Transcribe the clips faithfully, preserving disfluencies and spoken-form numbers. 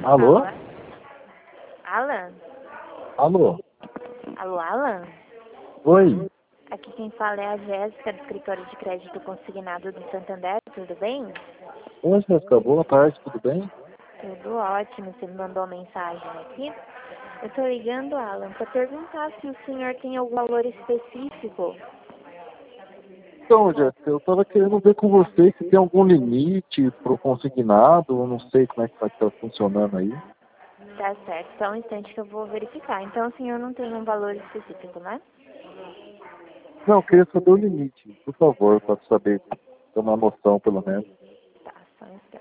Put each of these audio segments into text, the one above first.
Alô? Alô? Alan? Alô? Alô, Alan? Oi? Aqui quem fala é a Jéssica, do escritório de crédito consignado do Santander, tudo bem? Oi, Jéssica, boa tarde, tudo bem? Tudo ótimo, você me mandou uma mensagem aqui. Eu tô ligando, Alan, para perguntar se o senhor tem algum valor específico. Então, Jéssica, eu estava querendo ver com você se tem algum limite para o consignado, eu não sei como é que vai estar funcionando aí. Tá certo, só um instante que eu vou verificar. Então o senhor não tem um valor específico, né? Não, eu queria saber o limite, por favor, para saber, ter uma noção pelo menos. Tá, só um instante.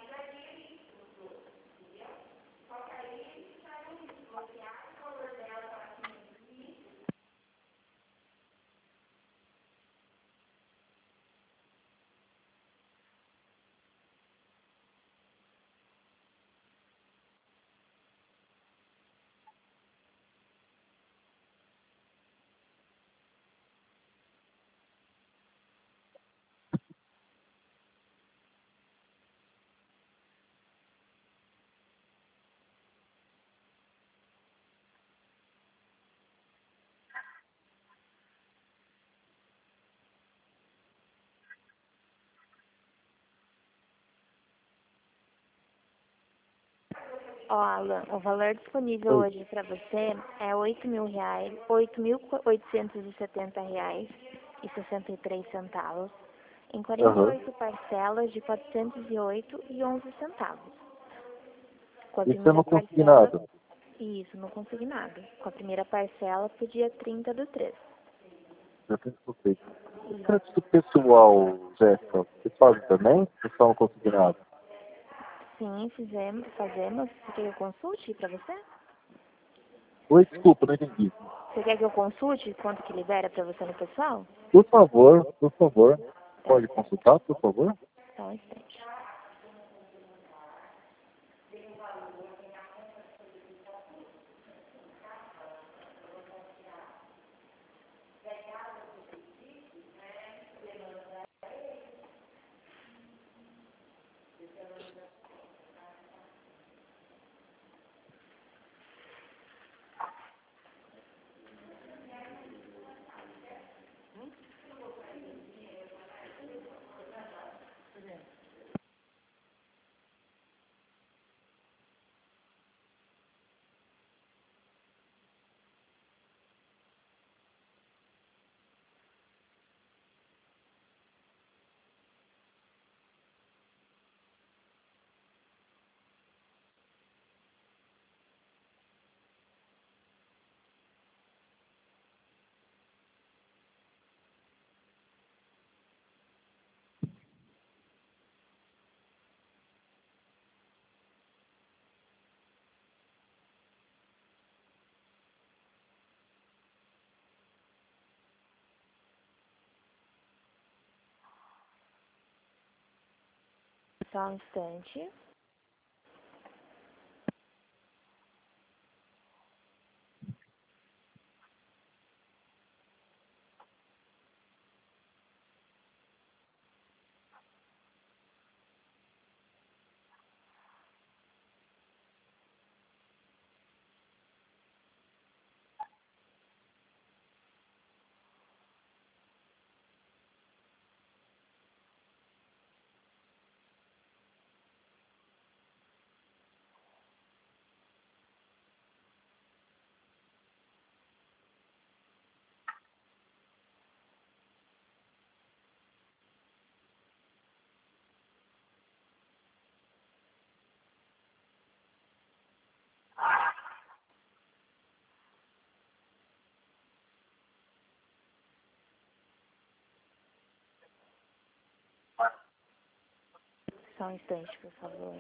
Ó, Alan, o valor disponível Oi. hoje para você é oito mil reais, oito mil oitocentos e setenta reais e sessenta e três centavos, em quarenta e Aham. oito parcelas de quatrocentos e oito e onze centavos. Com a Isso é primeira no parcela, consignado. isso, no consignado. Com a primeira parcela pro dia trinta do três. Já tem que O crédito pessoal, Jéssica, você faz também? Ou só no consignado? Sim, fizemos, fazemos. Você quer que eu consulte para você? Oi, desculpa, não entendi. Você quer que eu consulte quanto que libera para você no pessoal? Por favor, por favor, Tá, pode consultar, por favor? só um instante. Só um instante. Só um instante, por favor.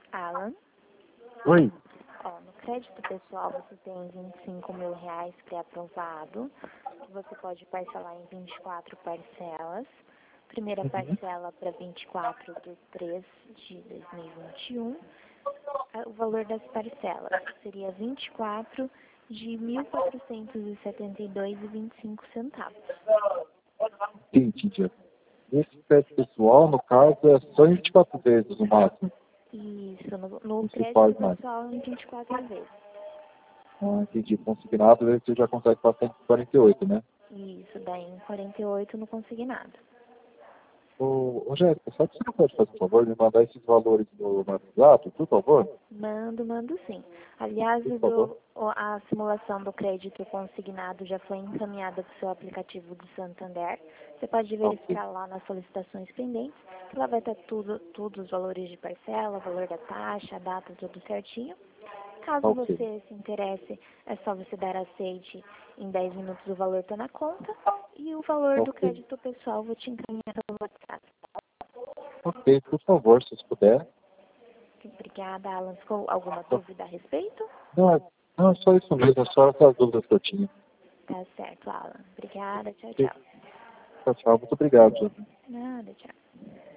Alan, Oi. ó, no crédito pessoal você tem vinte e cinco mil reais pré-aprovado, que você pode parcelar em vinte e quatro parcelas. Primeira Uhum. parcela para vinte e quatro de três de dois mil e vinte e um. O valor das parcelas seria vinte e quatro de mil quatrocentos e setenta e dois reais e vinte e cinco centavos. Entendi. Esse crédito pessoal, no caso, é só em vinte e quatro vezes no máximo. Isso, no, no Não se crédito faz mais. pessoal em vinte e quatro vezes. Ah, entendi. Consignado, aí você já consegue passar em quarenta e oito, né? Isso, daí em quarenta e oito no consignado. Ô, ô Jéssica, só que você não pode fazer um favor de mandar esses valores no WhatsApp, por favor? Mando, mando sim. Aliás, Por o favor. do- o- a simulação do crédito consignado já foi encaminhada para o seu aplicativo do Santander. Você pode Ok. verificar lá nas solicitações pendentes, que lá vai estar tudo, tudo os valores de parcela, valor da taxa, a data, tudo certinho. Caso Ok. você se interesse, é só você dar aceite, em dez minutos o valor está na conta e o valor do Ok. crédito pessoal vou te encaminhar pelo WhatsApp. Ok, por favor, se você puder. Obrigada, Alan. Ficou alguma dúvida a respeito? Não, é, não, é só isso mesmo, é só essas dúvidas que eu tinha. Tá certo, Alan. Obrigada. Tchau, Ok. tchau. Tchau, tchau. Muito obrigado, Jéssica. Nada, tchau.